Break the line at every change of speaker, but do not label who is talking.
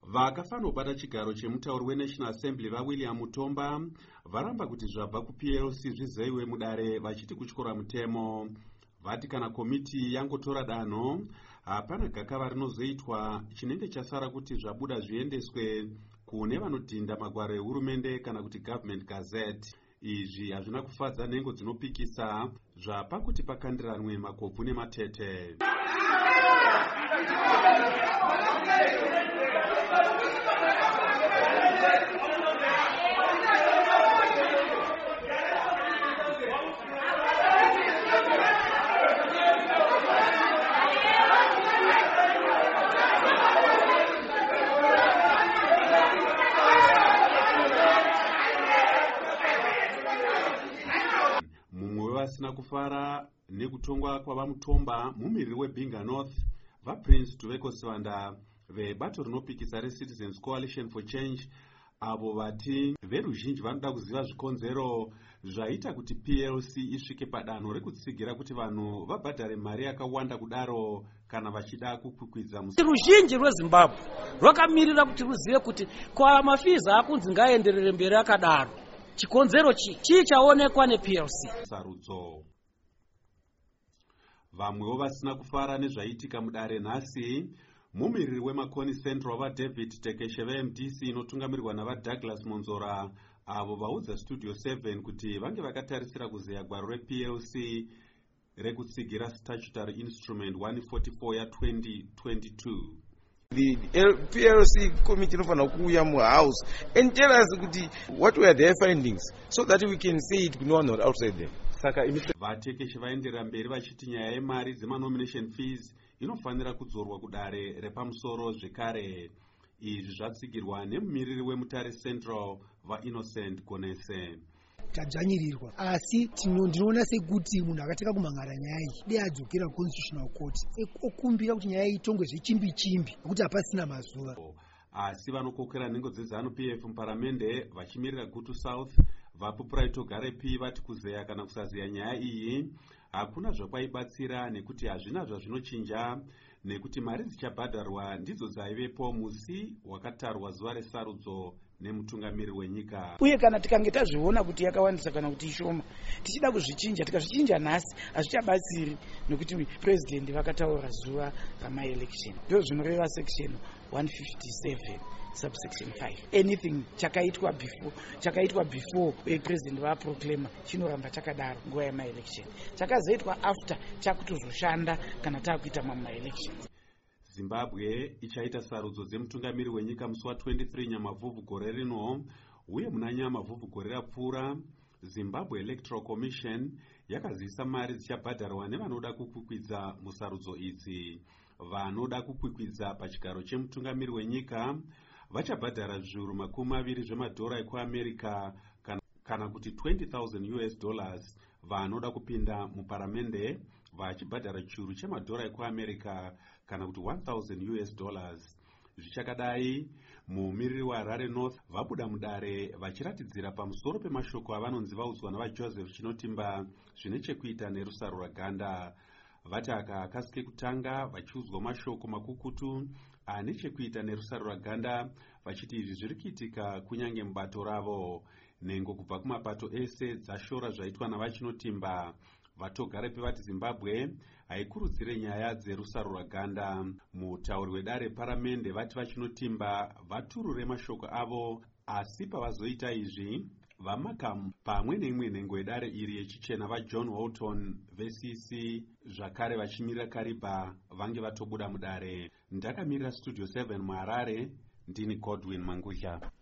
Vakafanobata chigaro chemutauri weNational Assembly vaWilliam Mutomba varamba kuti zvabva kuPLC zvizeyiwe mudare vachiti kutyora mutemo. Vati kana komiti yangotora danho hapana gakava rinozoitwa chinenge chasara kuti zvabuda zviendeswe kune vanodhinda magwaro ehurumende kana kuti Government Gazette. Izvi hazvina kufadza nhengo dzinopikisa zvapakuti pakandiranwe makobvu nematete. Vasina kufara nekutongwa kwavamutomba mumiriri weBinga North vaPrince Tuveko Sivanda vebato rinopikisa reCitizens Coalition for Change avo vati veruzhinji vanoda kuziva zvikonzero zvaita kuti PLC isvike padanho rekutsigira kuti vanhu vabhadhare mari yakawanda kudaro kana vachida kukwikwidza
ruzhinji rweZimbabwe rwakamirira kuti ruzive kuti kwa mafiza akunzi ngaenderere mberi akadaro. Chikonzero chii chaonekwa nePLC?
Sarudzo. Vamwewo vasina kufara nezvaitika mudare nhasi mumiriri weMakoni Central vaDavid Tekeshe veMDC inotungamirirwa navaDouglas Monzora avo vaudza Studio 7 kuti vange vakatarisira kuzeya gwaro rePLC rekutsigira Statutory Instrument 144 ya2022.
The PLC committee inofana kuuya muhouse and tell us what were their findings so that we can say it no one not outside them.
Saka vatekeshe vaenderera mberi vachiti nyaya yemari dzemanomination fees inofanira kudzorwa kudare repamusoro zvekare. Izvi zvatsigirwa nemumiriri wemutare Central vaInnocent Gonese.
Tadzvanyirirwa asi ndinoona sekuti munhu akateka kumhangara nyaya iyi dei adzokera Constitutional Court okumbira kuti nyaya itongwe zvechimbi chimbi kuti hapasina mazuva.
Asi vanokokera nhengo dzeZANU-PF muparamende vachimirira Gutu South vaPupurai Togarepi vati kuzeya kana kusazeya nyaya iyi hakuna zvakwaibatsira nekuti hazvina zvazvinochinja nekuti mari dzichabhadharwa ndidzo dzaivepo musi wakatarwa zuva resarudzo nemutungamiriri wenyika.
Uye kana tikange tazviona kuti yakawandisa kana kuti ishoma tichida kuzvichinja tikazvichinja nhasi hazvichabatsiri nekuti president vakataura zuva ramaelection. Ndizvo zvinoreva section 157 subsection 5. Anything chakaitwa before president vaproclaima chinoramba chakadaro nguva yamaelection. Chakazoitwa after chakutozoshanda kana takuita mamaelection.
Zimbabwe ichaita sarudzo dzemutungamiriri wenyika musi wa23 Nyamavhuvhu gore rino, uye muna Nyamavhuvhu gore rapfuura Zimbabwe Electoral Commission yakazivisa mari dzichabhadharwa nevanoda kukwikwidza musarudzo idzi. Vanoda kukwikwidza pachigaro chemutungamiriri wenyika vachabhadhara zviuru $20 zvemadhora ekuAmerica kana kuti $20,000. Vanoda kupinda muparamende vachibhadhara chiuru chemadhora ekuAmerica kana kuti $1,000. Zvichakadai mumiriri waHarare North vabuda mudare vachiratidzira pamusoro pemashoko avanonzi vaudzwa navaJoseph Chinotimba zvine chekuita nerusaro rwaganda. Vati aka akasike kutanga vachiudzwa mashoko makukutu ane chekuita nerusaro rwaganda vachiti izvi zviri kuitika kunyange mubato ravo. Nhengo kubva kumapato ese dzashora zvaitwa navaChinotimba. Vatogarepi vati Zimbabwe haikurudzire nyaya dzerusaro rwaganda. Mutauri wedare paramende vati vaChinotimba vaturure mashoko avo, asi pavazoita izvi vamakamu pamwe neimwe nhengo yedare iri yechichena vaJohn Walton veCC zvakare vachimirira Kariba vange vatobuda mudare. Ndakamirira Studio 7 muHarare, ndini Godwin Mangudya.